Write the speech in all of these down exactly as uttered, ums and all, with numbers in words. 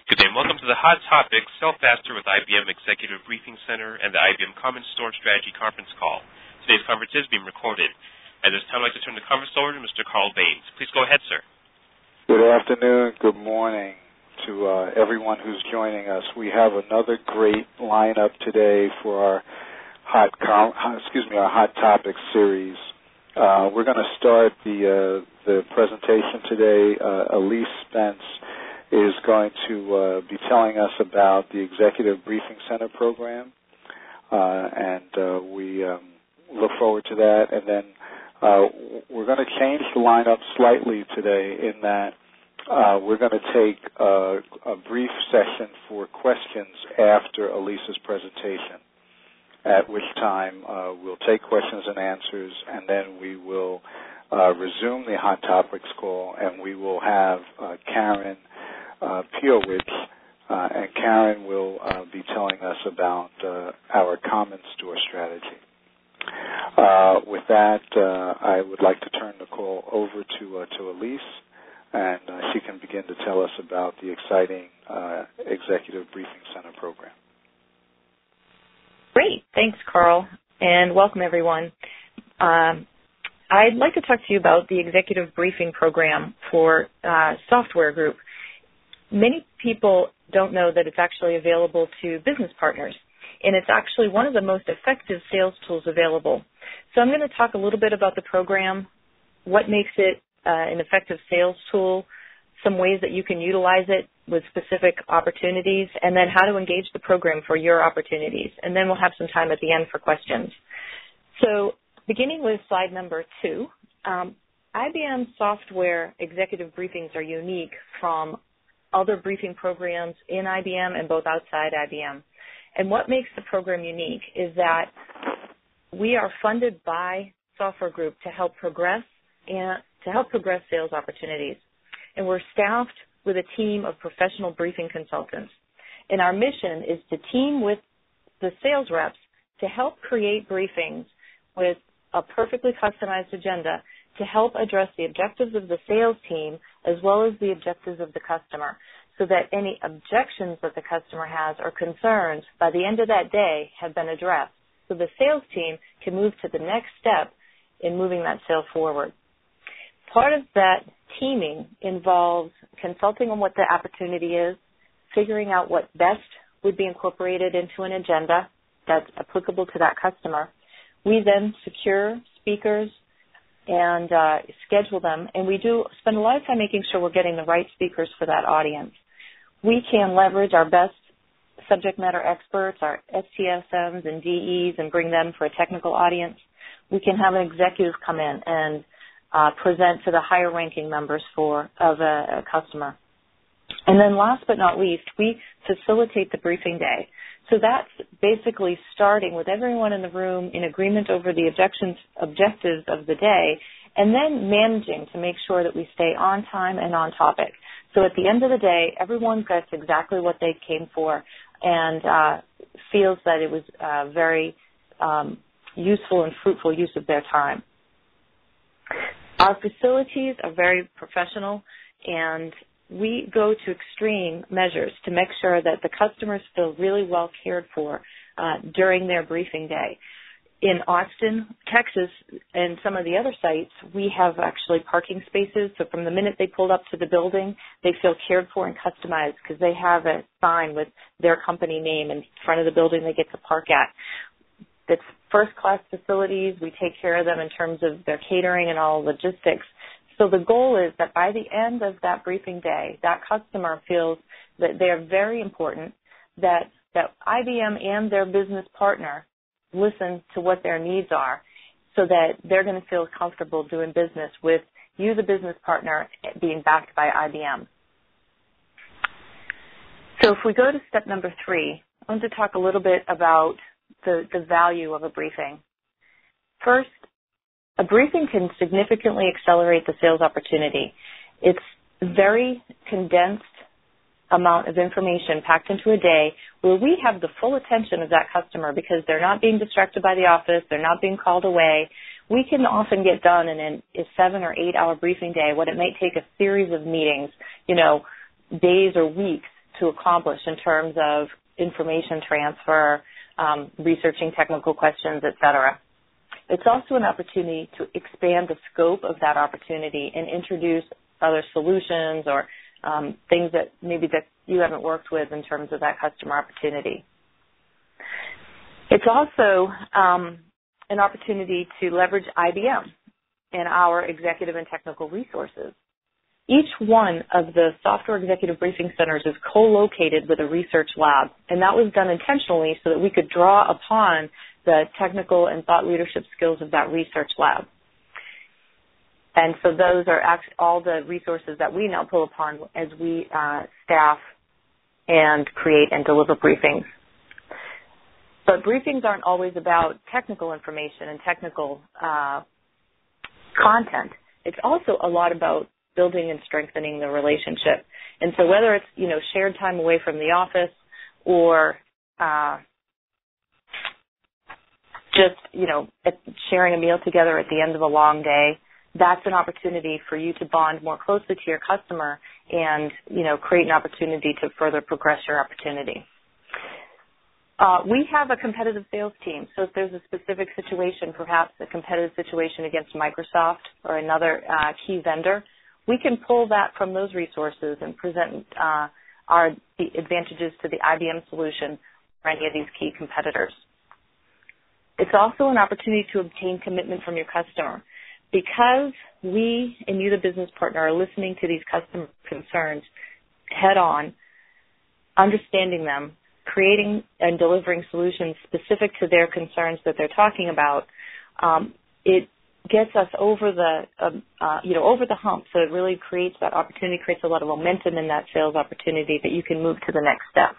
Good day, and welcome to the Hot Topics Sell Faster with I B M Executive Briefing Center and the I B M Common Store Strategy Conference Call. Today's conference is being recorded. At this time, I'd like to turn the conference over to Mister Carl Baines. Please go ahead, sir. Good afternoon, good morning to uh, everyone who's joining us. We have another great lineup today for our hot, com- excuse me, our Hot Topics series. Uh, we're going to start the uh, the presentation today. Uh, Elise Spence is going to uh, be telling us about the Executive Briefing Center program, uh, and uh, we um, look forward to that. And then uh, we're going to change the lineup slightly today in that uh, we're going to take uh, a brief session for questions after Elise's presentation, at which time uh, we'll take questions and answers, and then we will uh, resume the Hot Topics call, and we will have uh, Karen Uh, Piowicz, uh, and Karen will uh, be telling us about uh, our common store strategy. Uh, with that, uh, I would like to turn the call over to uh, to Elise, and uh, she can begin to tell us about the exciting uh, Executive Briefing Center program. Great. Thanks, Carl, and welcome, everyone. Um, I'd like to talk to you about the Executive Briefing Program for uh, Software Group. Many people don't know that it's actually available to business partners, and it's actually one of the most effective sales tools available. So I'm going to talk a little bit about the program, what makes it uh, an effective sales tool, some ways that you can utilize it with specific opportunities, and then how to engage the program for your opportunities. And then we'll have some time at the end for questions. So beginning with slide number two, um, I B M software executive briefings are unique from other briefing programs in I B M and both outside I B M. And what makes the program unique is that we are funded by Software Group to help progress and to help progress sales opportunities. And we're staffed with a team of professional briefing consultants. And our mission is to team with the sales reps to help create briefings with a perfectly customized agenda to help address the objectives of the sales team as well as the objectives of the customer, so that any objections that the customer has or concerns by the end of that day have been addressed, so the sales team can move to the next step in moving that sale forward. Part of that teaming involves consulting on what the opportunity is, figuring out what best would be incorporated into an agenda that's applicable to that customer. We then secure speakers and uh, schedule them, and we do spend a lot of time making sure we're getting the right speakers for that audience. We can leverage our best subject matter experts, our S T S Ms and D Es, and bring them for a technical audience. We can have an executive come in and uh, present to the higher ranking members for of a, a customer. And then last but not least, we facilitate the briefing day. So that's basically starting with everyone in the room in agreement over the objections, objectives of the day, and then managing to make sure that we stay on time and on topic. So at the end of the day, everyone gets exactly what they came for and uh, feels that it was uh, very um, useful and fruitful use of their time. Our facilities are very professional, and we go to extreme measures to make sure that the customers feel really well cared for uh, during their briefing day. In Austin, Texas, and some of the other sites, we have actually parking spaces. So from the minute they pull up to the building, they feel cared for and customized because they have a sign with their company name in front of the building they get to park at. It's first-class facilities. We take care of them in terms of their catering and all logistics. So the goal is that by the end of that briefing day, that customer feels that they're very important, that, that I B M and their business partner listen to what their needs are so that they're going to feel comfortable doing business with you, the business partner, being backed by I B M. So if we go to step number three, I want to talk a little bit about the, the value of a briefing. First, a briefing can significantly accelerate the sales opportunity. It's very condensed amount of information packed into a day where we have the full attention of that customer because they're not being distracted by the office, they're not being called away. We can often get done in a seven or eight hour briefing day what it might take a series of meetings, you know, days or weeks to accomplish in terms of information transfer, um, researching technical questions, et cetera. It's also an opportunity to expand the scope of that opportunity and introduce other solutions or um, things that maybe that you haven't worked with in terms of that customer opportunity. It's also um, an opportunity to leverage I B M and our executive and technical resources. Each one of the software executive briefing centers is co-located with a research lab, and that was done intentionally so that we could draw upon the technical and thought leadership skills of that research lab. And so those are actually all the resources that we now pull upon as we uh, staff and create and deliver briefings. But briefings aren't always about technical information and technical uh, content. It's also a lot about building and strengthening the relationship. And so whether it's, you know, shared time away from the office or uh, just, you know, sharing a meal together at the end of a long day, that's an opportunity for you to bond more closely to your customer and, you know, create an opportunity to further progress your opportunity. Uh, we have a competitive sales team, so if there's a specific situation, perhaps a competitive situation against Microsoft or another uh, key vendor, we can pull that from those resources and present uh, our the advantages to the I B M solution for any of these key competitors. It's also an opportunity to obtain commitment from your customer. Because we and you, the business partner, are listening to these customer concerns head on, understanding them, creating and delivering solutions specific to their concerns that they're talking about, um, it gets us over the, um, uh, you know, over the hump. So it really creates that opportunity, creates a lot of momentum in that sales opportunity that you can move to the next step.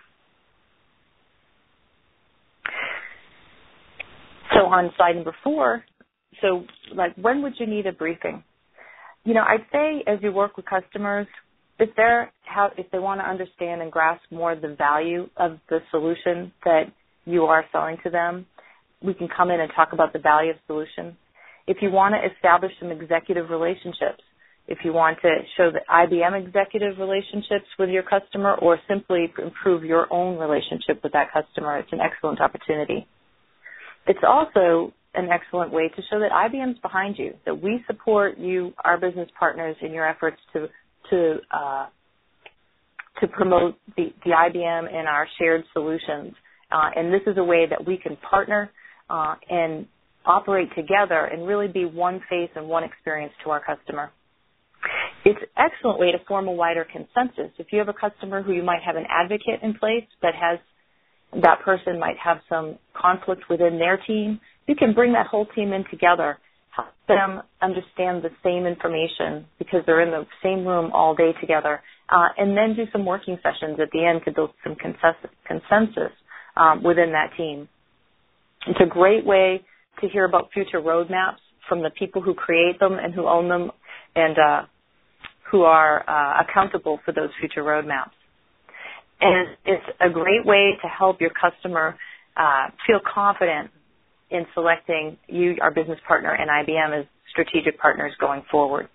So on slide number four, so like when would you need a briefing? You know, I'd say as you work with customers, if they're how if they want to understand and grasp more of the value of the solution that you are selling to them, we can come in and talk about the value of the solution. If you want to establish some executive relationships, if you want to show the I B M executive relationships with your customer or simply improve your own relationship with that customer, it's an excellent opportunity. It's also an excellent way to show that I B M's behind you, that we support you, our business partners, in your efforts to to uh, to promote the, the I B M and our shared solutions. Uh, and this is a way that we can partner uh, and operate together and really be one face and one experience to our customer. It's an excellent way to form a wider consensus. If you have a customer who you might have an advocate in place that has that person might have some conflict within their team, you can bring that whole team in together, help them understand the same information because they're in the same room all day together, uh, and then do some working sessions at the end to build some consensus, consensus um, within that team. It's a great way to hear about future roadmaps from the people who create them and who own them and uh, who are uh, accountable for those future roadmaps. And it's a great way to help your customer uh, feel confident in selecting you, our business partner, and I B M as strategic partners going forward.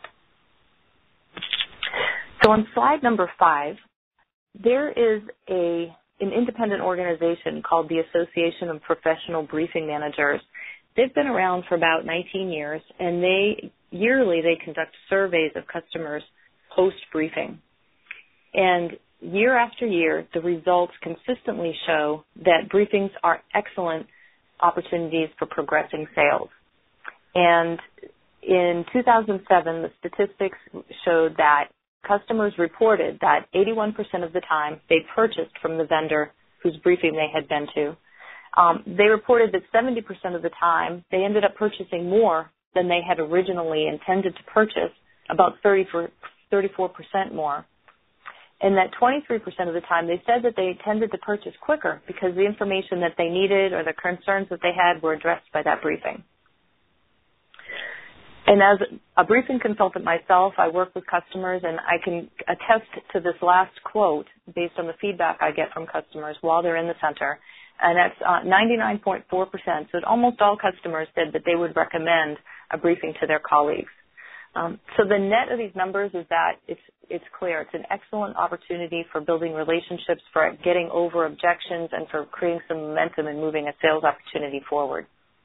So on slide number five, there is a an independent organization called the Association of Professional Briefing Managers. They've been around for about nineteen years, and they yearly they conduct surveys of customers post-briefing. And year after year, the results consistently show that briefings are excellent opportunities for progressing sales. And in two thousand seven, the statistics showed that customers reported that eighty-one percent of the time they purchased from the vendor whose briefing they had been to. Um, they reported that seventy percent of the time they ended up purchasing more than they had originally intended to purchase, about thirty-four percent more. And that twenty-three percent of the time they said that they tended to purchase quicker because the information that they needed or the concerns that they had were addressed by that briefing. And as a briefing consultant myself, I work with customers, and I can attest to this last quote based on the feedback I get from customers while they're in the center, and that's uh, ninety-nine point four percent. So almost all customers said that they would recommend a briefing to their colleagues. Um, so the net of these numbers is that it's it's clear. It's an excellent opportunity for building relationships, for getting over objections, and for creating some momentum and moving a sales opportunity forward.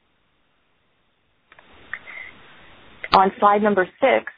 On slide number six,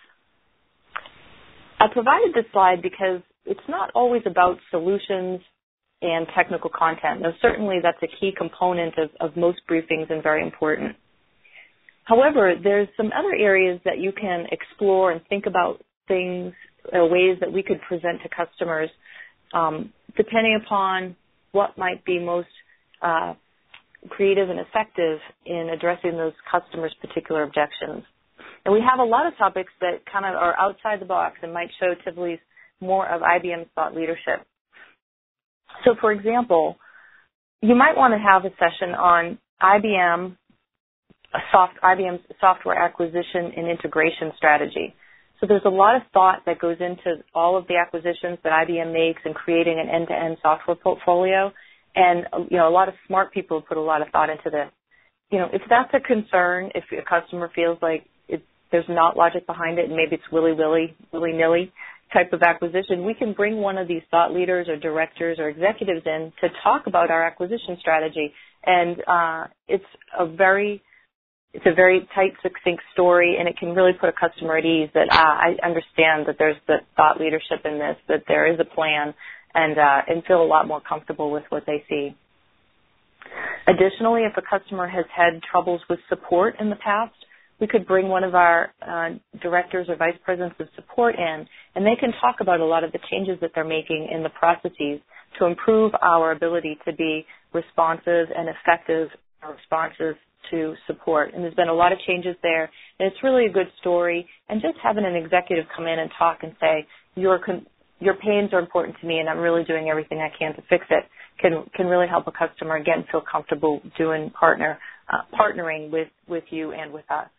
I provided this slide because it's not always about solutions and technical content. Now, certainly that's a key component of, of most briefings and very important. However, there's some other areas that you can explore and think about things, uh, ways that we could present to customers, um, depending upon what might be most uh, creative and effective in addressing those customers' particular objections. And we have a lot of topics that kind of are outside the box and might show Tivoli's more of I B M's thought leadership. So, for example, you might want to have a session on I B M, a soft, I B M's software acquisition and integration strategy. So there's a lot of thought that goes into all of the acquisitions that I B M makes in creating an end-to-end software portfolio. And, you know, a lot of smart people put a lot of thought into this. You know, if that's a concern, if a customer feels like it, there's not logic behind it and maybe it's willy-willy, willy-nilly type of acquisition, we can bring one of these thought leaders or directors or executives in to talk about our acquisition strategy. And uh, it's a very it's a very tight, succinct story, and it can really put a customer at ease that uh, I understand that there's the thought leadership in this, that there is a plan, and uh, and feel a lot more comfortable with what they see. Additionally, if a customer has had troubles with support in the past, we could bring one of our uh, directors or vice presidents of support in, and they can talk about a lot of the changes that they're making in the processes to improve our ability to be responsive and effective responses to support. And there's been a lot of changes there, and it's really a good story. And just having an executive come in and talk and say, your con- your pains are important to me, and I'm really doing everything I can to fix it, can can really help a customer, again, feel comfortable doing partner uh, partnering with, with you and with us.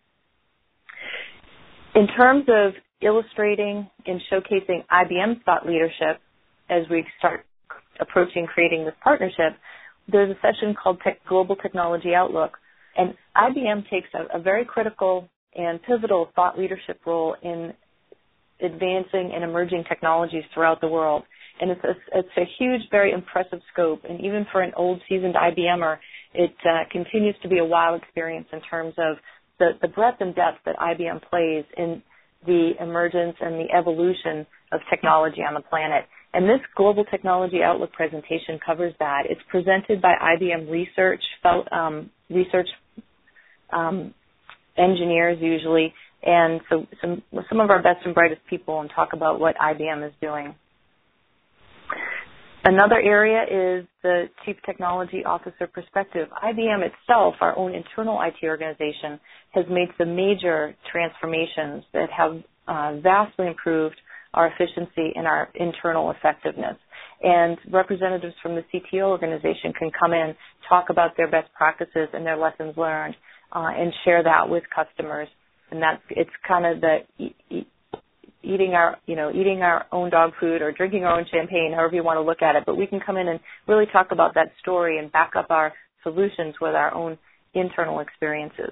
In terms of illustrating and showcasing I B M's thought leadership as we start approaching creating this partnership, there's a session called Tech Global Technology Outlook, and I B M takes a, a very critical and pivotal thought leadership role in advancing and emerging technologies throughout the world. And it's a, it's a huge, very impressive scope, and even for an old, seasoned I B M er, it uh, continues to be a wow experience in terms of the, the breadth and depth that I B M plays in the emergence and the evolution of technology on the planet. And this Global Technology Outlook presentation covers that. It's presented by I B M research, um, research um, engineers usually, and so some, some of our best and brightest people, and talk about what I B M is doing. Another area is the Chief Technology Officer perspective. I B M itself, our own internal I T organization, has made some major transformations that have uh, vastly improved our efficiency and our internal effectiveness. And representatives from the C T O organization can come in, talk about their best practices and their lessons learned, uh, and share that with customers. And that's, it's kind of the e- e- eating our, you know, eating our own dog food or drinking our own champagne, however you want to look at it. But we can come in and really talk about that story and back up our solutions with our own internal experiences.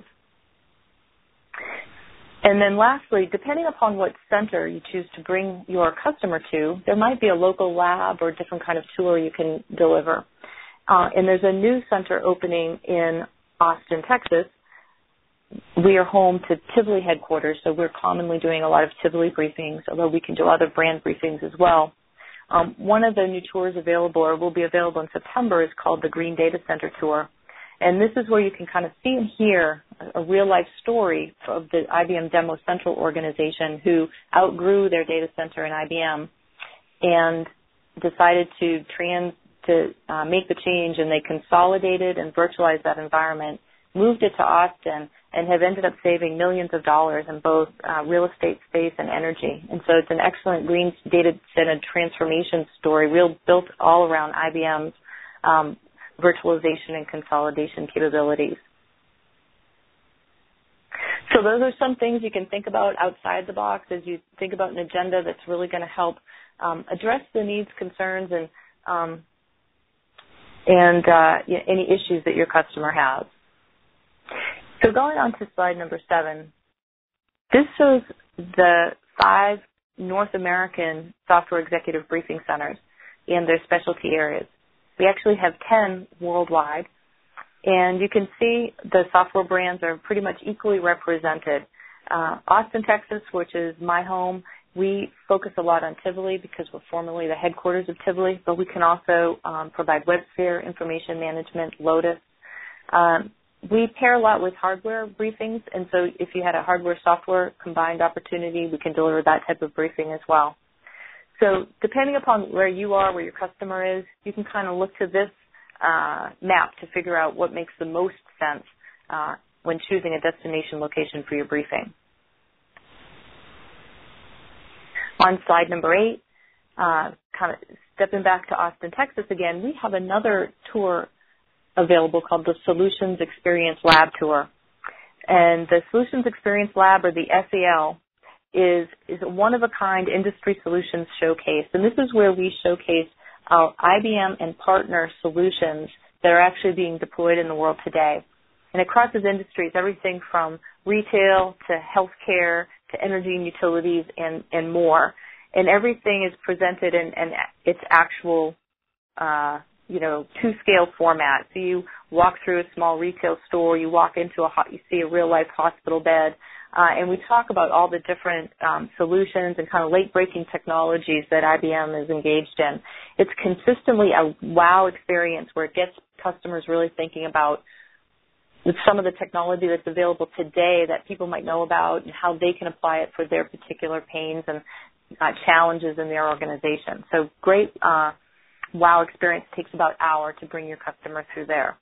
And then lastly, depending upon what center you choose to bring your customer to, there might be a local lab or different kind of tour you can deliver. Uh, and there's a new center opening in Austin, Texas. We are home to Tivoli headquarters, so we're commonly doing a lot of Tivoli briefings, although we can do other brand briefings as well. Um, one of the new tours available, or will be available in September, is called the Green Data Center Tour. And this is where you can kind of see and hear a, a real-life story of the I B M Demo Central organization, who outgrew their data center in I B M and decided to trans to uh, make the change, and they consolidated and virtualized that environment, moved it to Austin, and have ended up saving millions of dollars in both uh, real estate space and energy. And so it's an excellent green data center transformation story, real built all around I B M's um, virtualization and consolidation capabilities. So those are some things you can think about outside the box as you think about an agenda that's really going to help um, address the needs, concerns, and um, and uh, any issues that your customer has. So going on to slide number seven, This shows the five North American software executive briefing centers in their specialty areas. We actually have ten worldwide, and you can see the software brands are pretty much equally represented. Uh, Austin, Texas, which is my home, we focus a lot on Tivoli because we're formerly the headquarters of Tivoli, but we can also um, provide WebSphere, information management, Lotus. Um, we pair a lot with hardware briefings, and so if you had a hardware-software combined opportunity, we can deliver that type of briefing as well. So depending upon where you are, where your customer is, you can kind of look to this uh, map to figure out what makes the most sense uh, when choosing a destination location for your briefing. On slide number eight, uh, kind of stepping back to Austin, Texas again, we have another tour available called the Solutions Experience Lab Tour. And the Solutions Experience Lab, or the S E L, is, is a one-of-a-kind industry solutions showcase. And this is where we showcase our I B M and partner solutions that are actually being deployed in the world today. And it crosses industries, everything from retail to healthcare to energy and utilities and, and more. And everything is presented in, in its actual, uh, you know, two-scale format. So you walk through a small retail store, you walk into a, you see a real-life hospital bed, uh, and we talk about all the different um, solutions and kind of late-breaking technologies that I B M is engaged in. It's consistently a wow experience where it gets customers really thinking about some of the technology that's available today that people might know about and how they can apply it for their particular pains and uh, challenges in their organization. So great uh, wow experience. Takes about an hour to bring your customer through there.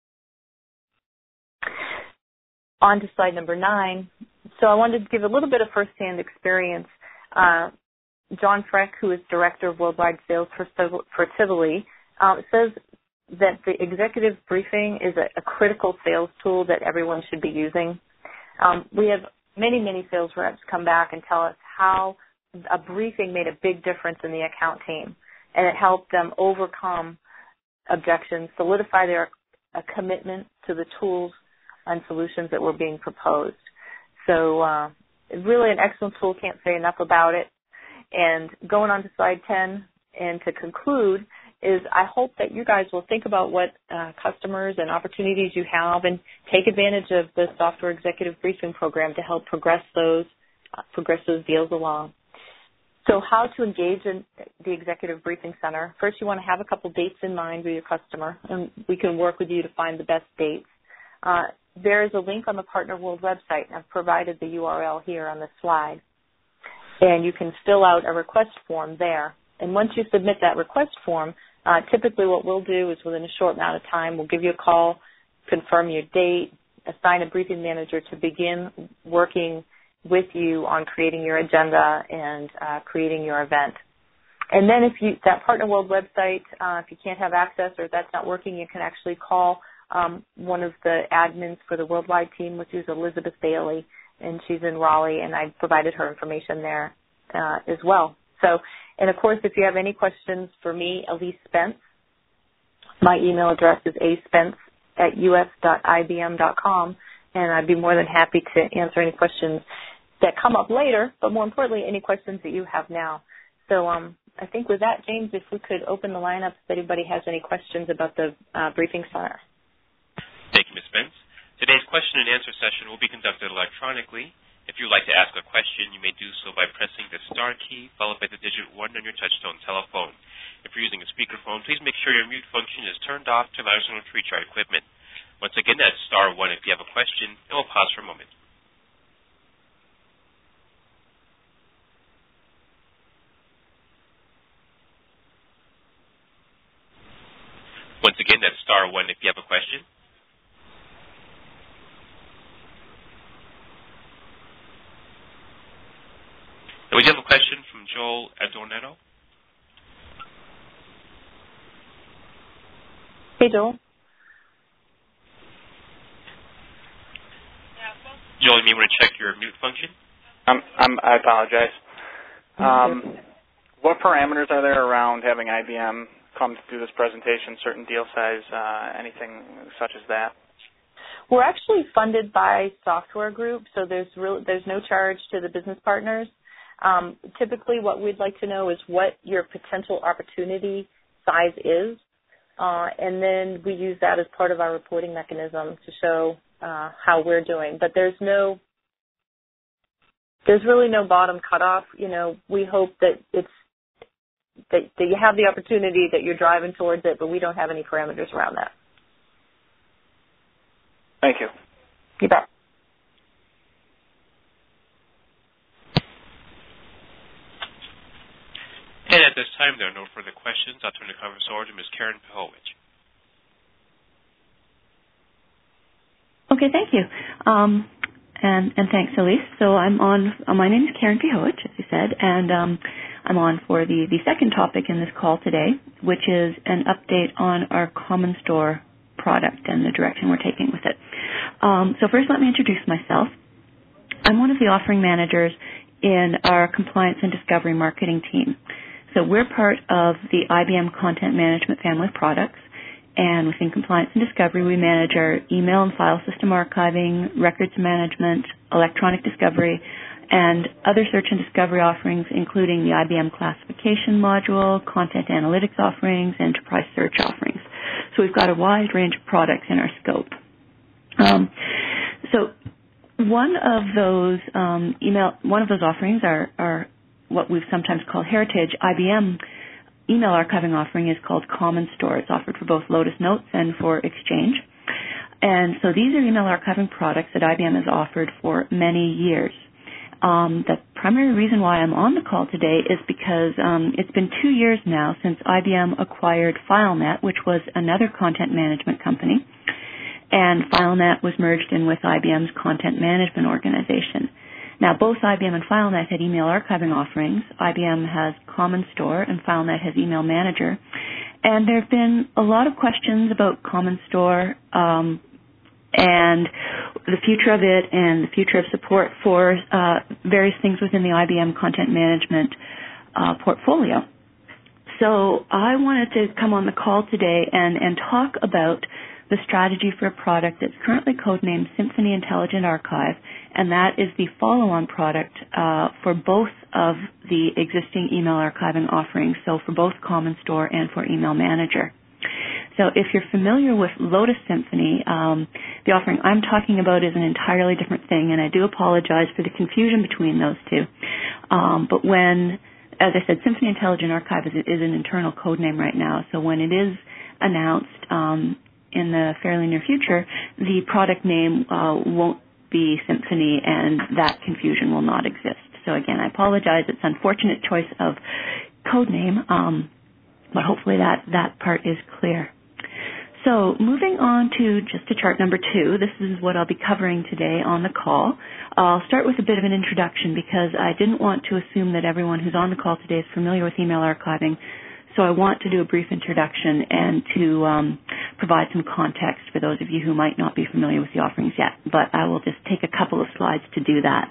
On to slide number nine. So I wanted to give a little bit of firsthand experience. Uh, John Freck, who is Director of Worldwide Sales for, for Tivoli, uh, says that the executive briefing is a, a critical sales tool that everyone should be using. Um, we have many, many sales reps come back and tell us how a briefing made a big difference in the account team, and it helped them overcome objections, solidify their a commitment to the tools and solutions that were being proposed. So uh, really an excellent tool, can't say enough about it. And going on to slide ten, and to conclude, is I hope that you guys will think about what uh, customers and opportunities you have and take advantage of the Software Executive Briefing Program to help progress those, uh, progress those deals along. So how to engage in the Executive Briefing Center. First, you want to have a couple dates in mind with your customer, and we can work with you to find the best dates. Uh, there is a link on the Partner World website, and I've provided the U R L here on the slide. And you can fill out a request form there. And once you submit that request form, uh, typically what we'll do is within a short amount of time, we'll give you a call, confirm your date, assign a briefing manager to begin working with you on creating your agenda and uh, creating your event. And then if you, that Partner World website, uh, if you can't have access or if that's not working, you can actually call um, one of the admins for the worldwide team, which is Elizabeth Bailey, and she's in Raleigh, and I provided her information there uh, as well. So, and of course, if you have any questions for me, Elise Spence, my email address is a spence at u s dot i b m dot com, and I'd be more than happy to answer any questions that come up later, but more importantly, any questions that you have now. So um, I think with that, James, if we could open the lineup if anybody has any questions about the uh, briefing center. Thank you, Miz Spence. Today's question and answer session will be conducted electronically. If you would like to ask a question, you may do so by pressing the star key followed by the digit one on your touchtone telephone. If you're using a speakerphone, please make sure your mute function is turned off to allow us to reach our equipment. Once again, that's star one if you have a question, and we'll pause for a moment. Once again, that's star one if you have a question. And we have a question from Joel Adornetto. Hey, Joel. Joel, you may want to check your mute function. I'm, I'm, I apologize. Um, what parameters are there around having I B M come to do this presentation, certain deal size, uh, anything such as that? We're actually funded by Software Group, so there's real, there's no charge to the business partners. Um, typically, what we'd like to know is what your potential opportunity size is, uh, and then we use that as part of our reporting mechanism to show uh, how we're doing. But there's no, there's really no bottom cutoff. You know, we hope that it's that, that you have the opportunity, that you're driving towards it, but we don't have any parameters around that. Thank you. You bet. And at this time, there are no further questions. I'll turn the conference over to Miz Karen Pihowicz. Okay, thank you. Um, and, and thanks, Elise. So I'm on, uh, my name is Karen Pihowicz, as you said, and um, I'm on for the, the second topic in this call today, which is an update on our Common Store product and the direction we're taking with it. Um, so first, let me introduce myself. I'm one of the offering managers in our compliance and discovery marketing team. So we're part of the I B M Content Management family of products, and within compliance and discovery, we manage our email and file system archiving, records management, electronic discovery, and other search and discovery offerings, including the I B M classification module, content analytics offerings, enterprise search offerings. So we've got a wide range of products in our scope. Um, so one of those um, email, one of those offerings are, are what we've sometimes called heritage I B M email archiving offering is called Common Store. It's offered for both Lotus Notes and for Exchange. And so these are email archiving products that I B M has offered for many years. Um, the primary reason why I'm on the call today is because um, it's been two years now since I B M acquired FileNet, which was another content management company, and FileNet was merged in with I B M's content management organization. Now, both I B M and FileNet had email archiving offerings. I B M has Common Store, and FileNet has Email Manager. And there have been a lot of questions about Common Store um, and the future of it and the future of support for uh, various things within the I B M content management uh, portfolio. So I wanted to come on the call today and, and talk about the strategy for a product that's currently codenamed Symphony Intelligent Archive, and that is the follow-on product uh, for both of the existing email archiving offerings, so for both Common Store and for Email Manager. So if you're familiar with Lotus Symphony, um, the offering I'm talking about is an entirely different thing, and I do apologize for the confusion between those two. Um, but when, as I said, Symphony Intelligent Archive is, is an internal code name right now, so when it is announced um, in the fairly near future, the product name uh, won't be Symphony, and that confusion will not exist. So again, I apologize. It's an unfortunate choice of code name, um, but hopefully that, that part is clear. So moving on to just to chart number two, this is what I'll be covering today on the call. I'll start with a bit of an introduction because I didn't want to assume that everyone who's on the call today is familiar with email archiving. So I want to do a brief introduction and to um, provide some context for those of you who might not be familiar with the offerings yet, but I will just take a couple of slides to do that.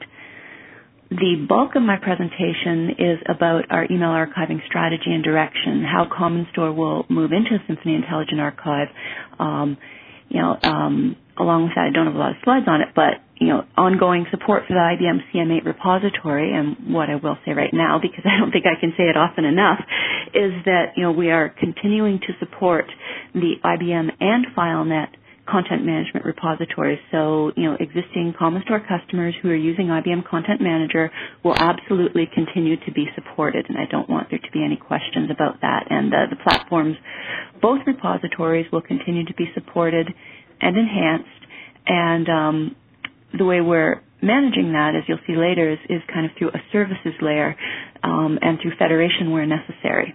The bulk of my presentation is about our email archiving strategy and direction, how Common Store will move into Symphony Intelligent Archive. Um, you know, um, along with that, I don't have a lot of slides on it, but you know, ongoing support for the I B M C M eight repository, and what I will say right now, because I don't think I can say it often enough, is that you know we are continuing to support the I B M and FileNet content management repositories. So, you know, existing Common Store customers who are using I B M Content Manager will absolutely continue to be supported, and I don't want there to be any questions about that. And uh, the platforms, both repositories will continue to be supported and enhanced, and um, the way we're managing that, as you'll see later, is, is kind of through a services layer um, and through federation where necessary.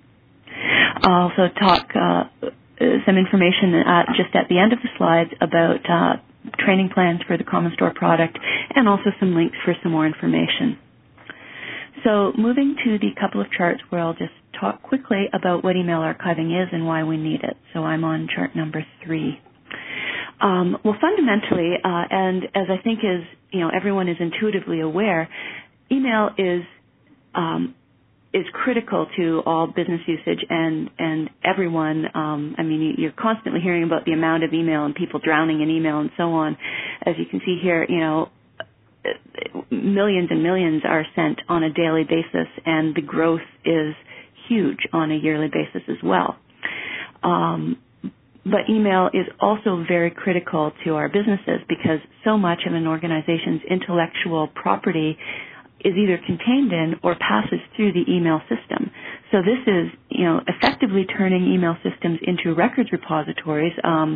I'll also talk uh, some information uh, just at the end of the slides about uh, training plans for the Common Store product and also some links for some more information. So moving to the couple of charts where I'll just talk quickly about what email archiving is and why we need it. So I'm on chart number three. Um, well, fundamentally, uh, and as I think is, you know, everyone is intuitively aware, email is um, is critical to all business usage and, and everyone. Um, I mean, you're constantly hearing about the amount of email and people drowning in email and so on. As you can see here, you know, millions and millions are sent on a daily basis, and the growth is huge on a yearly basis as well. Um, but email is also very critical to our businesses because so much of an organization's intellectual property is either contained in or passes through the email system. So this is, you know, effectively turning email systems into records repositories, um,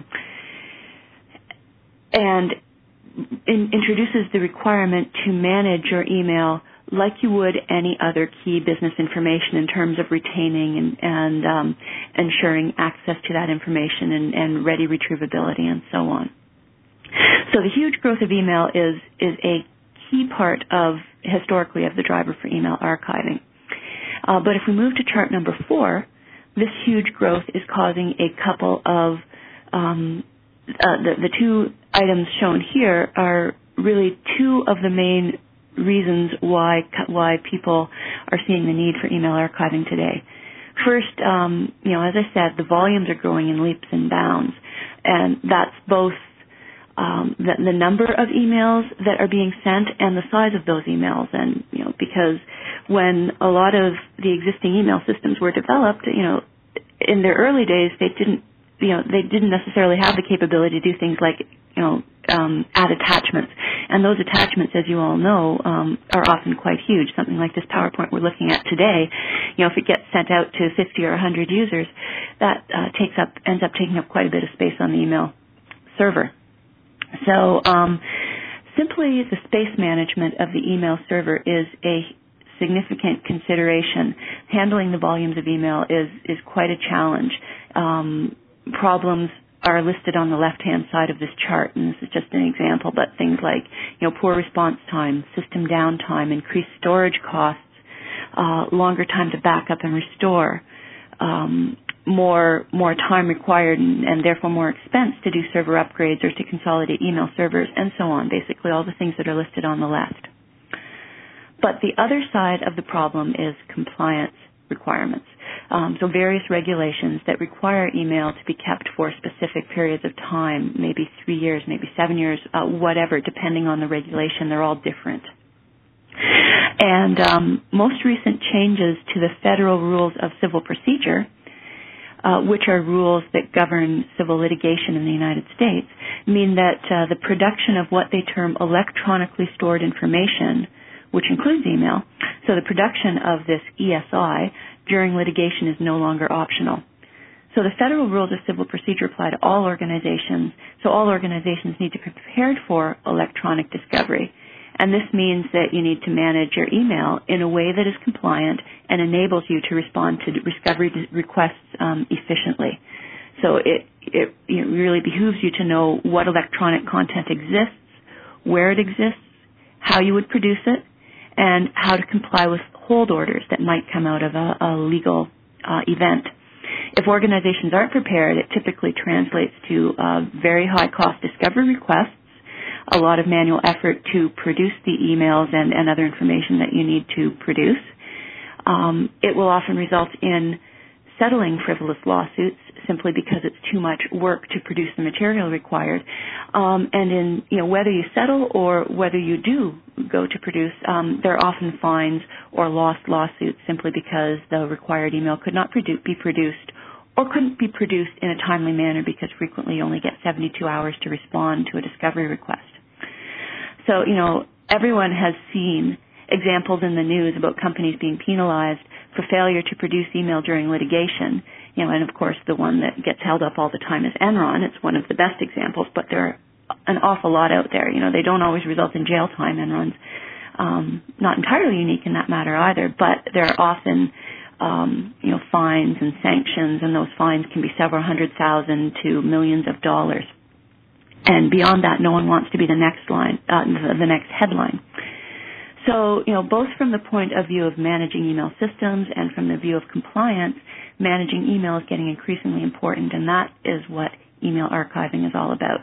and in, introduces the requirement to manage your email like you would any other key business information in terms of retaining and, and um, ensuring access to that information and, and ready retrievability and so on. So the huge growth of email is is a key part of, historically, of the driver for email archiving. Uh, but if we move to chart number four, this huge growth is causing a couple of, um, uh, the, the two items shown here are really two of the main reasons why why people are seeing the need for email archiving today. First, um, you know, as I said, the volumes are growing in leaps and bounds, and that's both Um, the, the number of emails that are being sent and the size of those emails. And, you know, because when a lot of the existing email systems were developed, you know, in their early days, they didn't, you know, they didn't necessarily have the capability to do things like, you know, um, add attachments. And those attachments, as you all know, um, are often quite huge. Something like this PowerPoint we're looking at today, you know, if it gets sent out to fifty or one hundred users, that uh, takes up, ends up taking up quite a bit of space on the email server. So um, simply the space management of the email server is a significant consideration. Handling the volumes of email is, is quite a challenge. Um, problems are listed on the left-hand side of this chart, and this is just an example, but things like, you know, poor response time, system downtime, increased storage costs, uh, longer time to back up and restore, um, more more time required and, and therefore more expense to do server upgrades or to consolidate email servers and so on, basically all the things that are listed on the left. But the other side of the problem is compliance requirements. Um, so various regulations that require email to be kept for specific periods of time, maybe three years, maybe seven years, uh, whatever, depending on the regulation. They're all different. And um, most recent changes to the Federal Rules of Civil Procedure, Uh, which are rules that govern civil litigation in the United States, mean that uh, the production of what they term electronically stored information, which includes email, so the production of this E S I during litigation is no longer optional. So the Federal Rules of Civil Procedure apply to all organizations, so all organizations need to be prepared for electronic discovery. And this means that you need to manage your email in a way that is compliant and enables you to respond to discovery requests um, efficiently. So it, it, it really behooves you to know what electronic content exists, where it exists, how you would produce it, and how to comply with hold orders that might come out of a, a legal uh, event. If organizations aren't prepared, it typically translates to uh, very high-cost discovery requests, a lot of manual effort to produce the emails and, and other information that you need to produce. Um, it will often result in settling frivolous lawsuits simply because it's too much work to produce the material required. Um, and in, you know, whether you settle or whether you do go to produce, um, there are often fines or lost lawsuits simply because the required email could not produ- be produced or couldn't be produced in a timely manner because frequently you only get seventy-two hours to respond to a discovery request. So, you know, everyone has seen examples in the news about companies being penalized for failure to produce email during litigation. You know, and of course the one that gets held up all the time is Enron. It's one of the best examples, but there are an awful lot out there. You know, they don't always result in jail time. Enron's um, not entirely unique in that matter either, but there are often Um, you know, fines and sanctions, and those fines can be several hundred thousand to millions of dollars. And beyond that, no one wants to be the next line, uh, the, the next headline. So, you know, both from the point of view of managing email systems and from the view of compliance, managing email is getting increasingly important, and that is what email archiving is all about.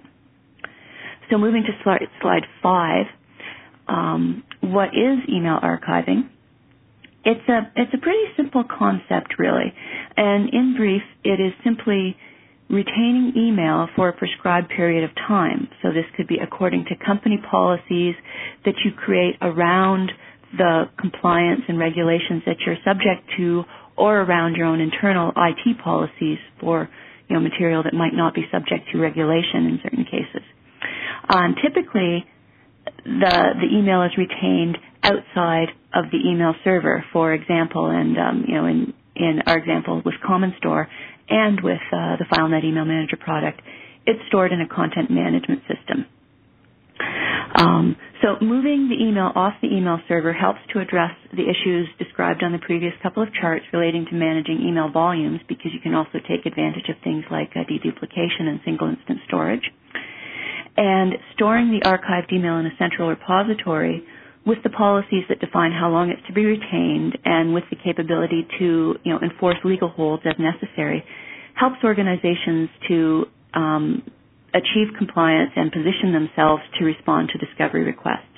So moving to slide, slide five, um, what is email archiving? it's a it's a pretty simple concept, really. And in brief, it is simply retaining email for a prescribed period of time. So this could be according to company policies that you create around the compliance and regulations that you're subject to, or around your own internal I T policies for, you know, material that might not be subject to regulation in certain cases. Um, typically, the the email is retained outside of the email server, for example, and um, you know, in in our example with Common Store and with uh, the FileNet Email Manager product, it's stored in a content management system. Um, so moving the email off the email server helps to address the issues described on the previous couple of charts relating to managing email volumes, because you can also take advantage of things like uh, deduplication and single instance storage. And storing the archived email in a central repository with the policies that define how long it's to be retained, and with the capability to, you know, enforce legal holds as necessary, helps organizations to um, achieve compliance and position themselves to respond to discovery requests.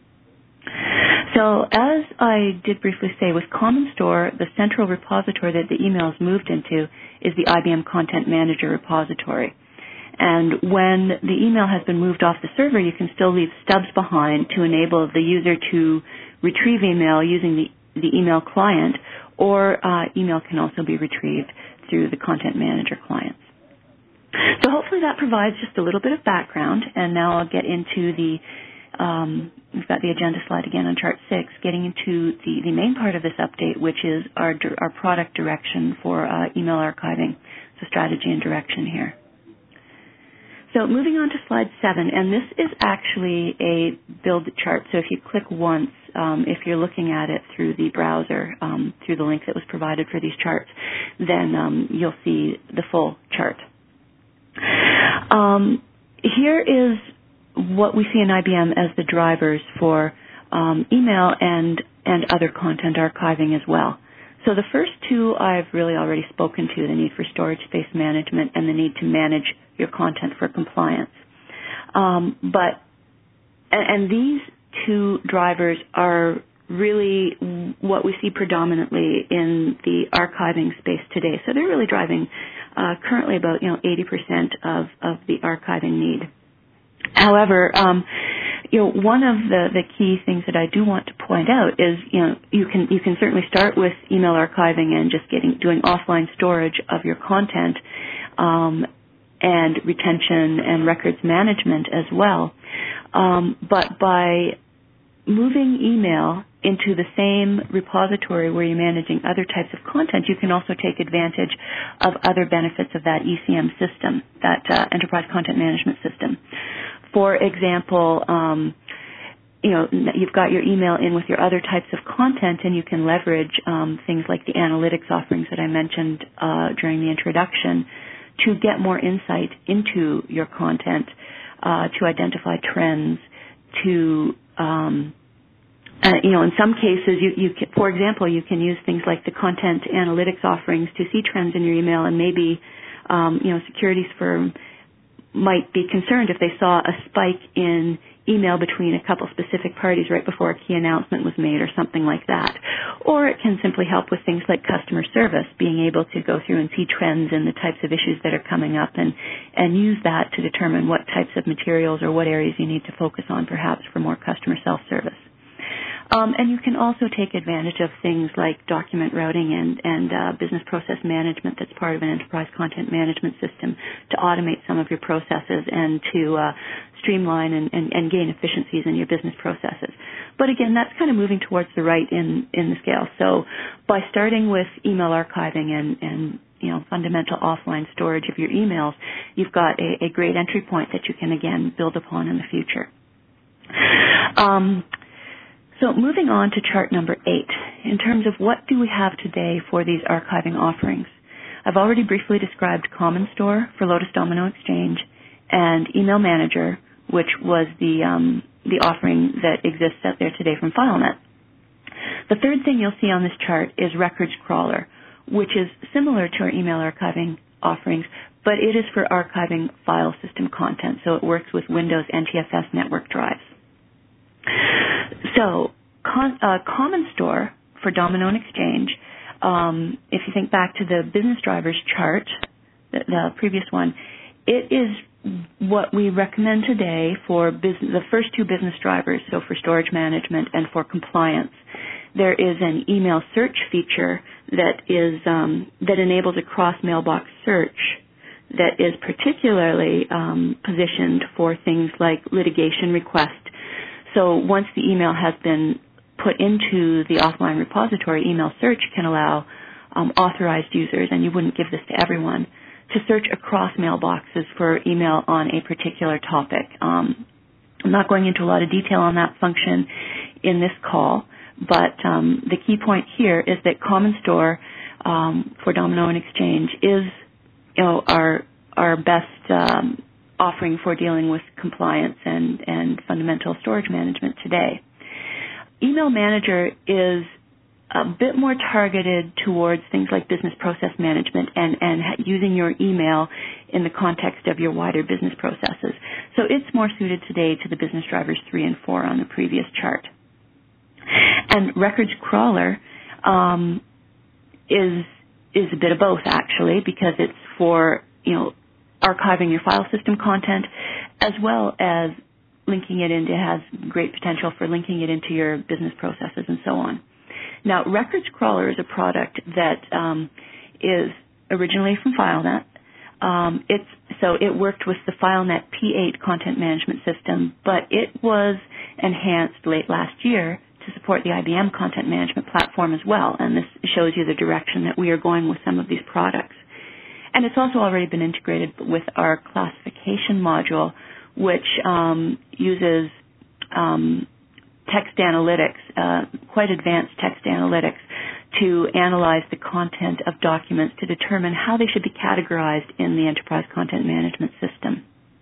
So as I did briefly say, with Common Store, the central repository that the email is moved into is the I B M Content Manager repository. And when the email has been moved off the server, you can still leave stubs behind to enable the user to retrieve email using the, the email client, or uh, email can also be retrieved through the Content Manager clients. So hopefully that provides just a little bit of background, and now I'll get into the, um, we've got the agenda slide again on chart six, getting into the, the main part of this update, which is our, our product direction for uh, email archiving, so strategy and direction here. So moving on to slide seven, and this is actually a build chart. So if you click once, um, if you're looking at it through the browser, um, through the link that was provided for these charts, then um, you'll see the full chart. Um, here is what we see in I B M as the drivers for um, email and, and other content archiving as well. So the first two I've really already spoken to, the need for storage space management and the need to manage your content for compliance. Um, but, and, and these two drivers are really what we see predominantly in the archiving space today. So they're really driving uh, currently about, you know, eighty percent of, of the archiving need. However, um, you know, one of the, the key things that I do want to point out is, you know, you can you can certainly start with email archiving and just getting doing offline storage of your content, um, and retention and records management as well. Um, but by moving email into the same repository where you're managing other types of content, you can also take advantage of other benefits of that E C M system, that uh, Enterprise Content Management System. For example, um, you know, you've got your email in with your other types of content, and you can leverage um, things like the analytics offerings that I mentioned uh, during the introduction to get more insight into your content, uh, to identify trends, to um, Uh, you know, in some cases, you, you can, for example, you can use things like the content analytics offerings to see trends in your email, and maybe, um, you know, securities firm might be concerned if they saw a spike in email between a couple specific parties right before a key announcement was made or something like that. Or it can simply help with things like customer service, being able to go through and see trends in the types of issues that are coming up, and, and use that to determine what types of materials or what areas you need to focus on perhaps for more customer self-service. Um, and you can also take advantage of things like document routing and, and uh, business process management that's part of an enterprise content management system to automate some of your processes and to uh, streamline and, and, and gain efficiencies in your business processes. But again, that's kind of moving towards the right in, in the scale. So by starting with email archiving and, and you know, fundamental offline storage of your emails, you've got a, a great entry point that you can, again, build upon in the future. Um, So moving on to chart number eight, in terms of what do we have today for these archiving offerings. I've already briefly described Common Store for Lotus Domino Exchange and Email Manager, which was the um, the offering that exists out there today from FileNet. The third thing you'll see on this chart is Records Crawler, which is similar to our email archiving offerings, but it is for archiving file system content, so it works with Windows N T F S network drives. So, con, uh, Common Store for Domino and Exchange, um, if you think back to the business drivers chart, the, the previous one, it is what we recommend today for business, the first two business drivers, so for storage management and for compliance. There is an email search feature that is um, that enables a cross mailbox search that is particularly um, positioned for things like litigation request. So once the email has been put into the offline repository, email search can allow um, authorized users, and you wouldn't give this to everyone, to search across mailboxes for email on a particular topic. Um, I'm not going into a lot of detail on that function in this call, but um, the key point here is that Common Store um, for Domino and Exchange is, you know, our our best um, offering for dealing with compliance and, and fundamental storage management today. Email Manager is a bit more targeted towards things like business process management and, and using your email in the context of your wider business processes. So it's more suited today to the business drivers three and four on the previous chart. And Records Crawler um, is is a bit of both, actually, because it's for, you know, archiving your file system content as well as linking it into, has great potential for linking it into your business processes and so on. Now, Records Crawler is a product that um, is originally from FileNet. Um, it's so it worked with the FileNet P eight content management system, but it was enhanced late last year to support the I B M content management platform as well, and this shows you the direction that we are going with some of these products. And it's also already been integrated with our classification module, which um, uses um, text analytics, uh, quite advanced text analytics, to analyze the content of documents to determine how they should be categorized in the enterprise content management system.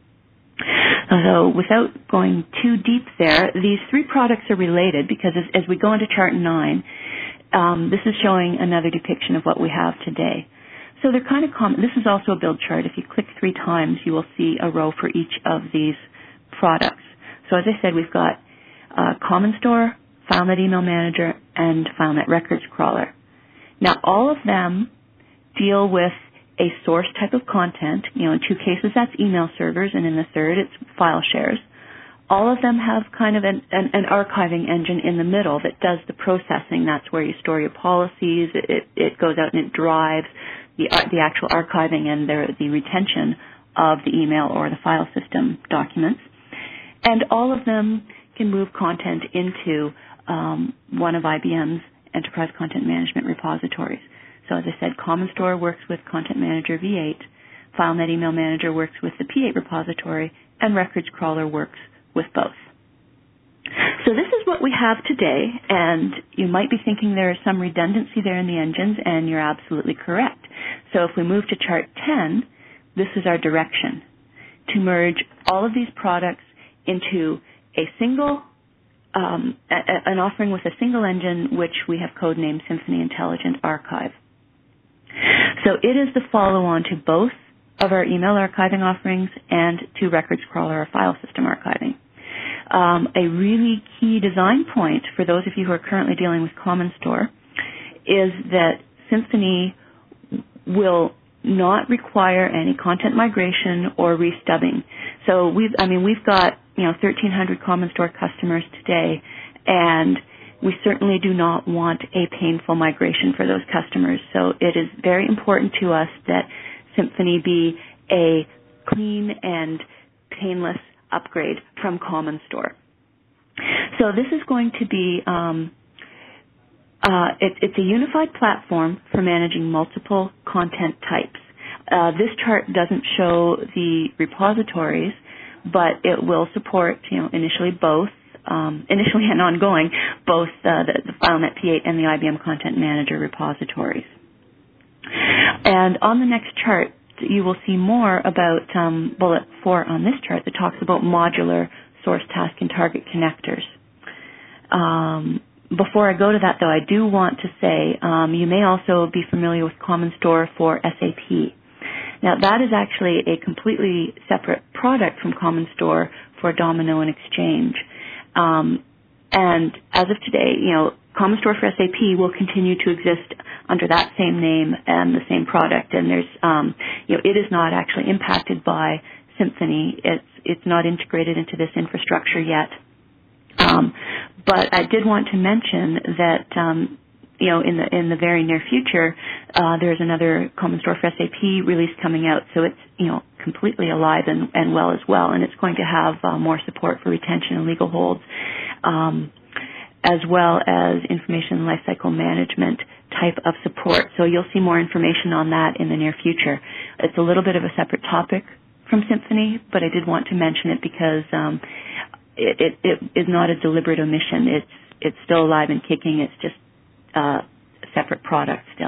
So without going too deep there, these three products are related because as, as we go into chart nine, um, this is showing another depiction of what we have today. So they're kind of common. This is also a build chart. If you click three times, you will see a row for each of these products. So as I said, we've got uh, Common Store, FileNet Email Manager, and FileNet Records Crawler. Now, all of them deal with a source type of content. You know, in two cases, that's email servers, and in the third, it's file shares. All of them have kind of an, an, an archiving engine in the middle that does the processing. That's where you store your policies. It, it, it goes out and it drives the, uh, the actual archiving and the, the retention of the email or the file system documents. And all of them can move content into um, one of I B M's enterprise content management repositories. So as I said, Common Store works with Content Manager V eight, FileNet Email Manager works with the P eight repository, and Records Crawler works with both. So this is what we have today, and you might be thinking there is some redundancy there in the engines, and you're absolutely correct. So if we move to chart ten, this is our direction, to merge all of these products into a single, um, a, a, an offering with a single engine, which we have codenamed Symphony Intelligent Archive. So it is the follow-on to both of our email archiving offerings and to Records Crawler or file system archiving. Um, a really key design point for those of you who are currently dealing with Common Store is that Symphony will not require any content migration or restubbing. So we've, I mean, we've got, you know, thirteen hundred Common Store customers today, and we certainly do not want a painful migration for those customers. So it is very important to us that Symphony be a clean and painless upgrade from Common Store. So this is going to be, um, uh, it, it's a unified platform for managing multiple content types. Uh, this chart doesn't show the repositories, but it will support, you know, initially both, um, initially and ongoing, both uh, the, the FileNet P eight and the I B M Content Manager repositories. And on the next chart, you will see more about um, bullet four on this chart that talks about modular source, task, and target connectors. Um, before I go to that, though, I do want to say um, you may also be familiar with Common Store for S A P. Now, that is actually a completely separate product from Common Store for Domino and Exchange. Um, And as of today, you know, Common Store for S A P will continue to exist under that same name and the same product. And there's, um, you know, it is not actually impacted by Symphony. It's it's not integrated into this infrastructure yet. Um, but I did want to mention that, um, you know, in the in the very near future, uh, there's another Common Store for S A P release coming out. So it's, you know, completely alive and, and well as well. And it's going to have uh, more support for retention and legal holds, um, as well as information lifecycle management type of support. So you'll see more information on that in the near future. It's a little bit of a separate topic from Symphony, but I did want to mention it because um, it, it, it is not a deliberate omission. It's it's still alive and kicking. It's just uh, a separate product still.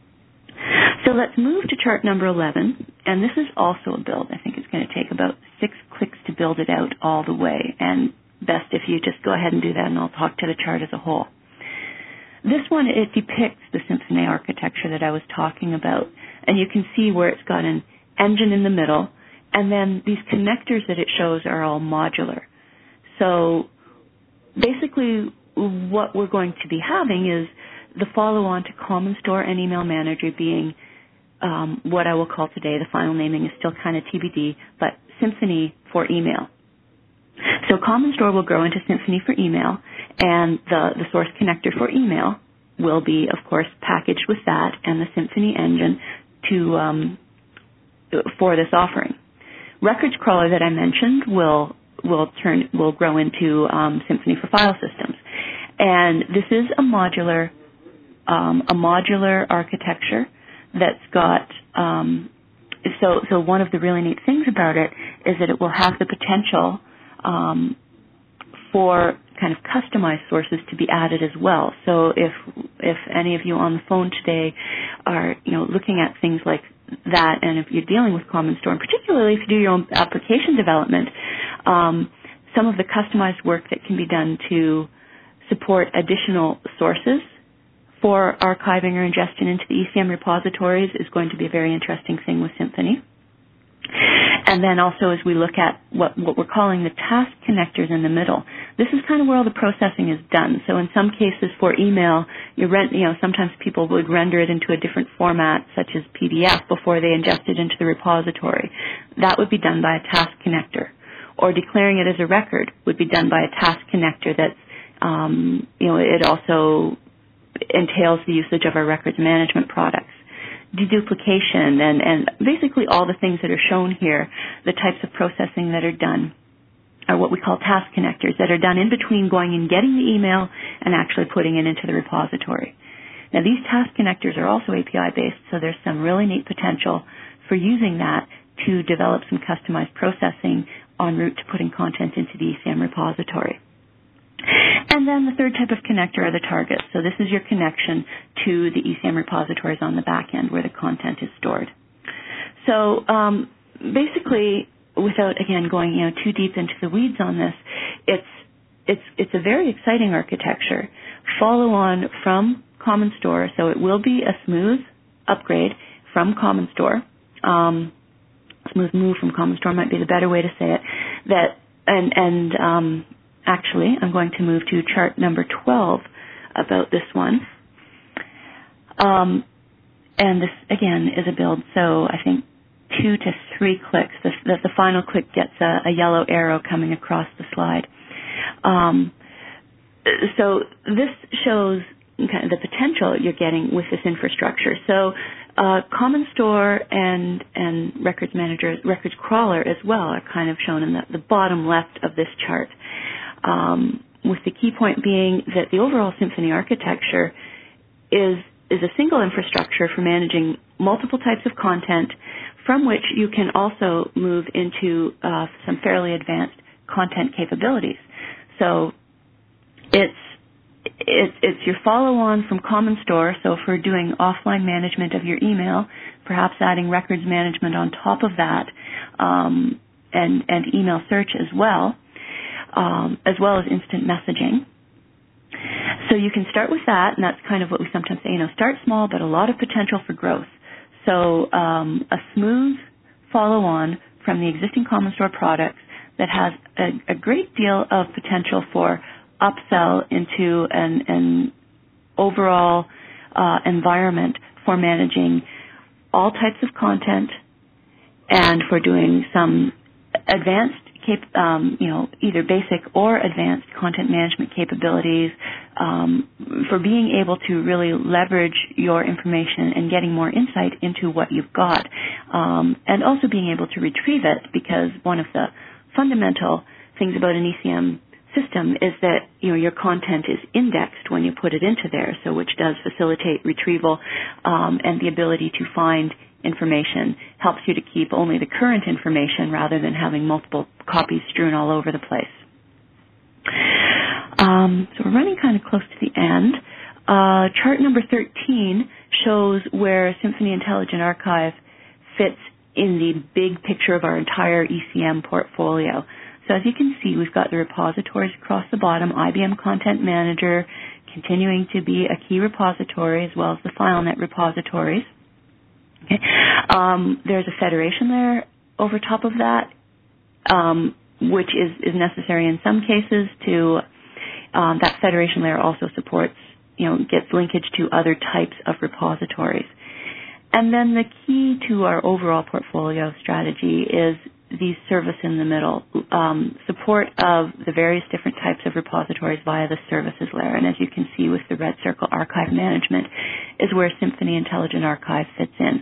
So let's move to chart number eleven, and this is also a build. I think it's going to take about six clicks to build it out all the way, and best if you just go ahead and do that, and I'll talk to the chart as a whole. This one, it depicts the Symphony architecture that I was talking about, and you can see where it's got an engine in the middle, and then these connectors that it shows are all modular. So basically what we're going to be having is the follow-on to Common Store and Email Manager being um, what I will call today, the final naming is still kind of T B D, but Symphony for email. So Common Store will grow into Symphony for email, and the, the source connector for email will be, of course, packaged with that and the Symphony engine to um, for this offering. Records Crawler that I mentioned will will turn will grow into um, Symphony for file systems, and this is a modular um, a modular architecture that's got. Um, so so one of the really neat things about it is that it will have the potential um, for kind of customized sources to be added as well. So if if any of you on the phone today are you know looking at things like that, and if you're dealing with Common Store, and particularly if you do your own application development, um, some of the customized work that can be done to support additional sources for archiving or ingestion into the E C M repositories is going to be a very interesting thing with Symphony. And then also as we look at what, what we're calling the task connectors in the middle, this is kind of where all the processing is done. So in some cases for email, you, rent, you know, sometimes people would render it into a different format, such as P D F, before they ingest it into the repository. That would be done by a task connector. Or declaring it as a record would be done by a task connector that's, um, you know, it also entails the usage of our records management products. Deduplication and, and basically all the things that are shown here, the types of processing that are done are what we call task connectors that are done in between going and getting the email and actually putting it into the repository. Now these task connectors are also A P I based, so there's some really neat potential for using that to develop some customized processing en route to putting content into the E C M repository. And then the third type of connector are the targets. So this is your connection to the E C M repositories on the back end where the content is stored. So um, basically, without again going you know too deep into the weeds on this, it's it's it's a very exciting architecture. Follow on from Common Store, so it will be a smooth upgrade from Common Store. Um, smooth move from Common Store might be the better way to say it. That and and um, Actually, I'm going to move to chart number twelve about this one. Um, and this, again, is a build, so I think two to three clicks. The, the, the final click gets a, a yellow arrow coming across the slide. Um, so this shows kind of the potential you're getting with this infrastructure. So uh, Common Store and, and Records Manager, Records Crawler as well are kind of shown in the, the bottom left of this chart. Um, with the key point being that the overall Symphony architecture is is a single infrastructure for managing multiple types of content, from which you can also move into uh, some fairly advanced content capabilities. So it's it's, it's your follow-on from Common Store. So for doing offline management of your email, perhaps adding records management on top of that, um, and and email search as well. Um, as well as instant messaging. So you can start with that, and that's kind of what we sometimes say, you know, start small, but a lot of potential for growth. So um, a smooth follow-on from the existing Common Store products that has a, a great deal of potential for upsell into an, an overall uh, environment for managing all types of content and for doing some advanced, cap- um, you know, either basic or advanced content management capabilities, um, for being able to really leverage your information and getting more insight into what you've got, um, and also being able to retrieve it, because one of the fundamental things about an E C M system is that, you know, your content is indexed when you put it into there, so which does facilitate retrieval, um, and the ability to find information, helps you to keep only the current information rather than having multiple copies strewn all over the place. Um, so we're running kind of close to the end. Uh, chart number thirteen shows where Symphony Intelligent Archive fits in the big picture of our entire E C M portfolio. So as you can see, we've got the repositories across the bottom, I B M Content Manager continuing to be a key repository, as well as the FileNet repositories. Okay. Um, there's a federation layer over top of that, um, which is, is necessary in some cases to, um, that federation layer also supports, you know, gets linkage to other types of repositories. And then the key to our overall portfolio strategy is the service in the middle, um, support of the various different types of repositories via the services layer. And as you can see with the red circle, archive management is where Symphony Intelligent Archive fits in.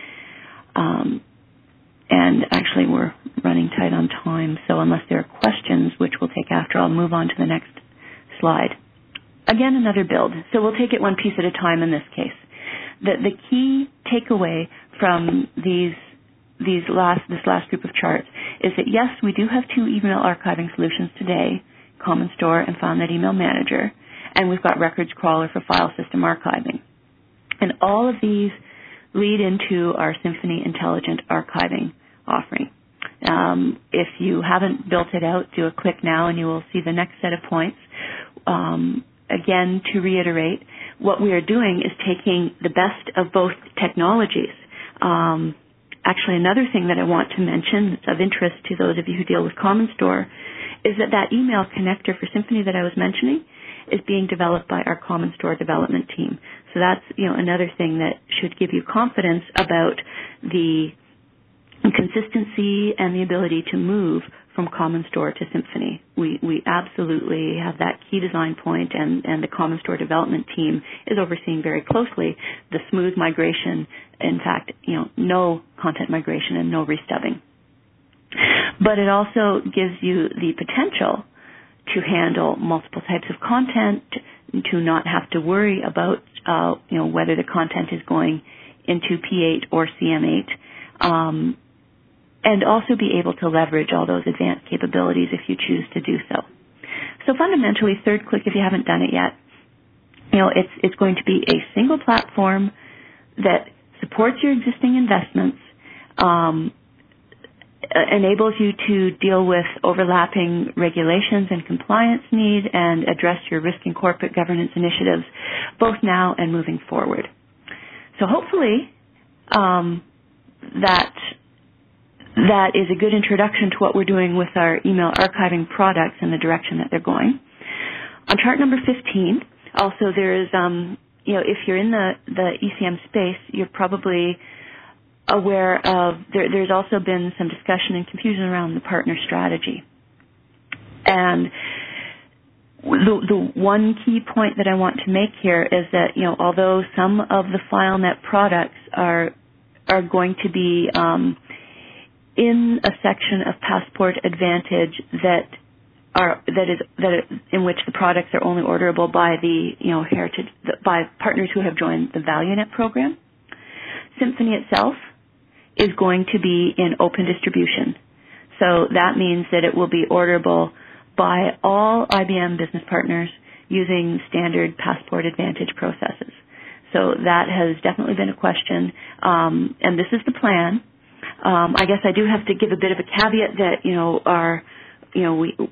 Um, and actually we're running tight on time, so unless there are questions, which we'll take after, I'll move on to the next slide. Again, another build. So we'll take it one piece at a time in this case. The, the key takeaway from these these last this last group of charts is that, yes, we do have two email archiving solutions today, Common Store and FileNet Email Manager, and we've got Records Crawler for file system archiving. And all of these lead into our Symphony Intelligent Archiving offering. Um, if you haven't built it out, do a click now and you will see the next set of points. Um, again, to reiterate, what we are doing is taking the best of both technologies. Um, actually, another thing that I want to mention that's of interest to those of you who deal with Common Store is that that email connector for Symphony that I was mentioning is being developed by our Common Store development team. So that's, you know, another thing that should give you confidence about the consistency and the ability to move from Common Store to Symphony. We we absolutely have that key design point, and, and the Common Store development team is overseeing very closely the smooth migration. In fact, you know, no content migration and no restubbing. But it also gives you the potential to handle multiple types of content, to not have to worry about, uh, you know, whether the content is going into P eight or C M eight. Um, and also be able to leverage all those advanced capabilities if you choose to do so. So fundamentally, third click, if you haven't done it yet, you know, it's it's going to be a single platform that supports your existing investments, um, enables you to deal with overlapping regulations and compliance needs, and address your risk and corporate governance initiatives, both now and moving forward. So hopefully um, that that is a good introduction to what we're doing with our email archiving products and the direction that they're going. On chart number fifteen, also there is, um, you know, if you're in the, the E C M space, you're probably aware of, there, there's also been some discussion and confusion around the partner strategy. And the, the one key point that I want to make here is that, you know, although some of the FileNet products are are going to be um, in a section of Passport Advantage that are that is that in which the products are only orderable by the you know heritage by partners who have joined the ValueNet program, Symphony itself is going to be in open distribution. So that means that it will be orderable by all I B M business partners using standard Passport Advantage processes. So that has definitely been a question, um, and this is the plan. Um, I guess I do have to give a bit of a caveat that, you know, our, you know, we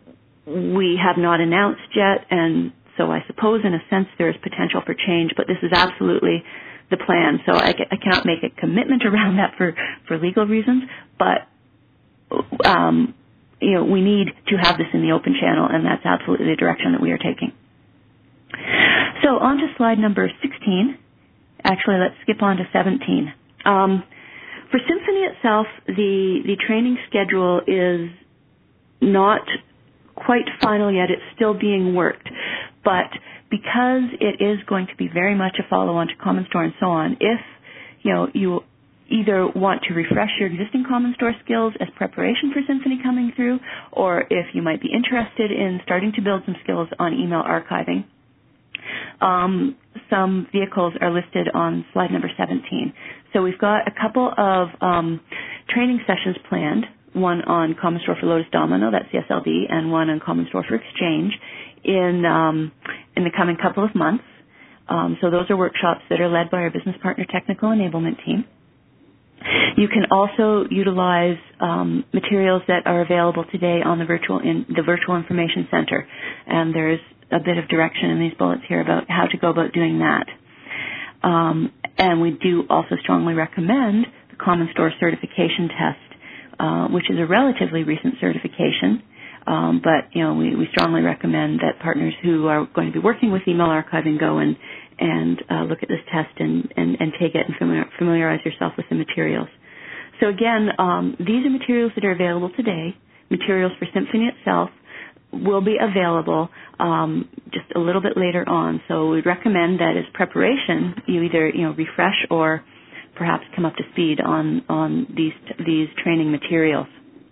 we have not announced yet, and so I suppose in a sense there is potential for change, but this is absolutely the plan. So I, I cannot make a commitment around that for, for legal reasons, but um, you know, we need to have this in the open channel, and that's absolutely the direction that we are taking. So on to slide number sixteen. Actually, let's skip on to seventeen. Um, for Symphony itself, the, the training schedule is not quite final yet. It's still being worked. But because it is going to be very much a follow-on to Common Store and so on, if you know you either want to refresh your existing Common Store skills as preparation for Symphony coming through, or if you might be interested in starting to build some skills on email archiving, um, some vehicles are listed on slide number seventeen. So we've got a couple of um, training sessions planned, one on Common Store for Lotus Domino, that's C S L D, and one on Common Store for Exchange in um, in the coming couple of months. Um, so those are workshops that are led by our business partner technical enablement team. You can also utilize um, materials that are available today on the virtual in the Virtual Information Center, and there's a bit of direction in these bullets here about how to go about doing that. Um, and we do also strongly recommend the Common Store certification test, uh, which is a relatively recent certification, um, but you know we, we strongly recommend that partners who are going to be working with email archiving go and and uh, look at this test and, and, and take it and familiar, familiarize yourself with the materials. So again, um, these are materials that are available today. Materials for Symphony itself will be available um, just a little bit later on. So we'd recommend that as preparation, you either you know refresh or perhaps come up to speed on on these these training materials.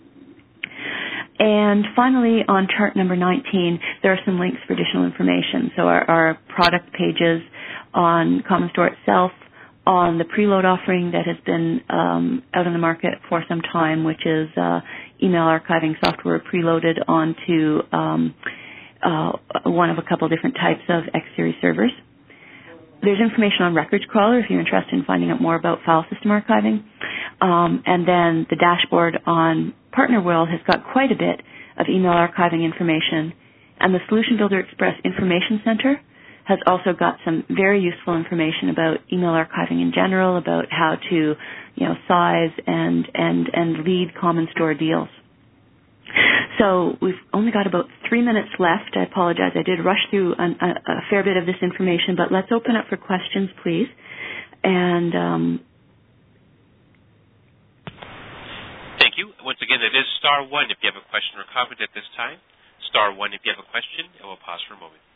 And finally, on chart number nineteen, there are some links for additional information. So our, our product pages on Common Store itself, on the preload offering that has been um, out in the market for some time, which is uh, email archiving software preloaded onto um, uh, one of a couple different types of X-Series servers. There's information on Records Crawler if you're interested in finding out more about file system archiving. Um, and then the dashboard on Partner World has got quite a bit of email archiving information. And the Solution Builder Express Information Center has also got some very useful information about email archiving in general, about how to, you know, size and, and, and lead Common Store deals. So we've only got about three minutes left. I apologize. I did rush through an, a, a fair bit of this information, but let's open up for questions, please. And um, thank you. Once again, it is star one if you have a question or comment at this time. Star one if you have a question, and we'll pause for a moment.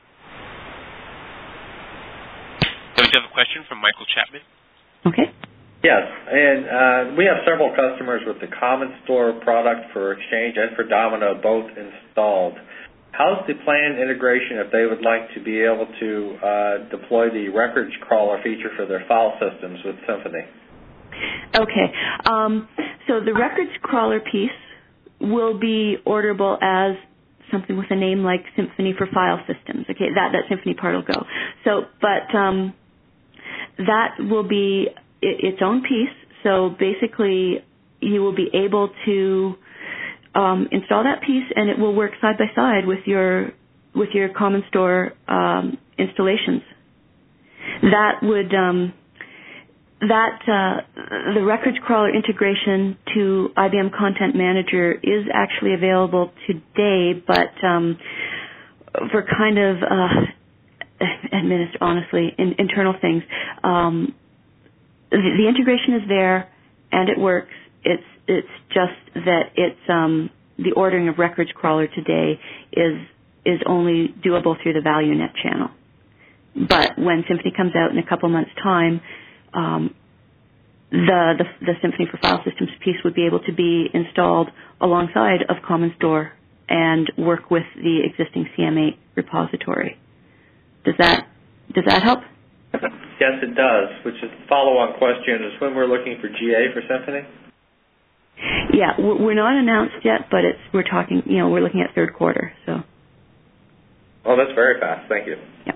So we have a question from Michael Chapman. Okay. Yes, and uh, we have several customers with the Common Store product for Exchange and for Domino both installed. How's the planned integration if they would like to be able to uh, deploy the Records Crawler feature for their file systems with Symphony? Okay. Um, so the Records Crawler piece will be orderable as something with a name like Symphony for File Systems. Okay, that, that Symphony part will go. So, but um, that will be its own piece. So basically, you will be able to um, install that piece, and it will work side by side with your with your Common Store um, installations. That would um, that uh, the Records Crawler integration to I B M Content Manager is actually available today, but um, for kind of uh, administ- honestly in, internal things. Um, The, the integration is there, and it works. It's it's just that it's um, the ordering of Records Crawler today is is only doable through the ValueNet channel. But when Symphony comes out in a couple months' time, um, the, the the Symphony for File Systems piece would be able to be installed alongside of Common Store and work with the existing C M eight repository. Does that does that help? Yes, it does, which is the follow-on question is when we're looking for G A for Symphony? Yeah, we're not announced yet, but it's we're talking, you know, we're looking at third quarter, so. Oh, that's very fast. Thank you. Yeah.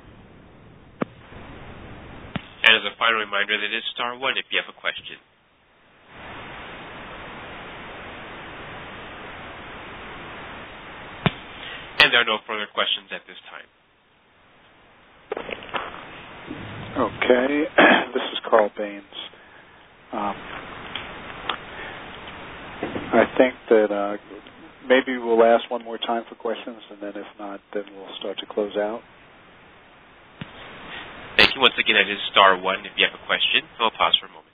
And as a final reminder, that is star one if you have a question. And there are no further questions at this time. Okay, this is Carl Baines. Um, I think that uh, maybe we'll ask one more time for questions, and then if not, then we'll start to close out. Thank you. Once again, it is star one if you have a question. So I'll pause for a moment.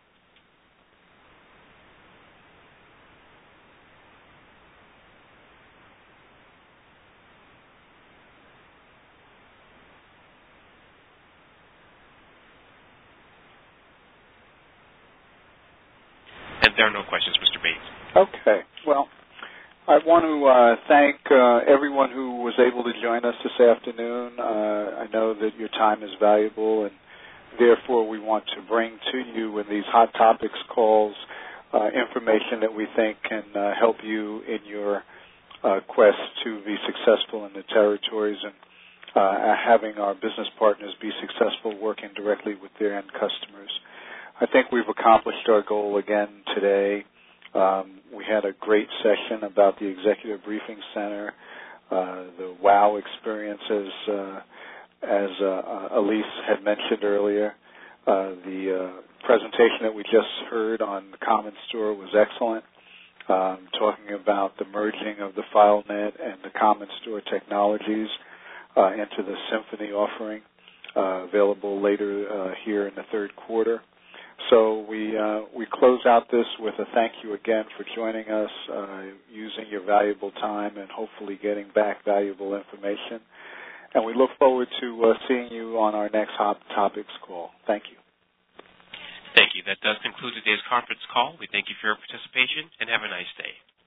And there are no questions, Mister Baines. Okay. Well, I want to uh, thank uh, everyone who was able to join us this afternoon. Uh, I know that your time is valuable, and therefore we want to bring to you in these Hot Topics calls uh, information that we think can uh, help you in your uh, quest to be successful in the territories and uh, having our business partners be successful working directly with their end customers. I think we've accomplished our goal again today. Um, we had a great session about the Executive Briefing Center, uh, the WOW experiences, uh, as uh, Elise had mentioned earlier. Uh, the uh, presentation that we just heard on the Common Store was excellent, um, talking about the merging of the FileNet and the Common Store technologies uh, into the Symphony offering, uh, available later uh, here in the third quarter. So we uh, we close out this with a thank you again for joining us, uh, using your valuable time and hopefully getting back valuable information. And we look forward to uh, seeing you on our next Hot Topics call. Thank you. Thank you. That does conclude today's conference call. We thank you for your participation and have a nice day.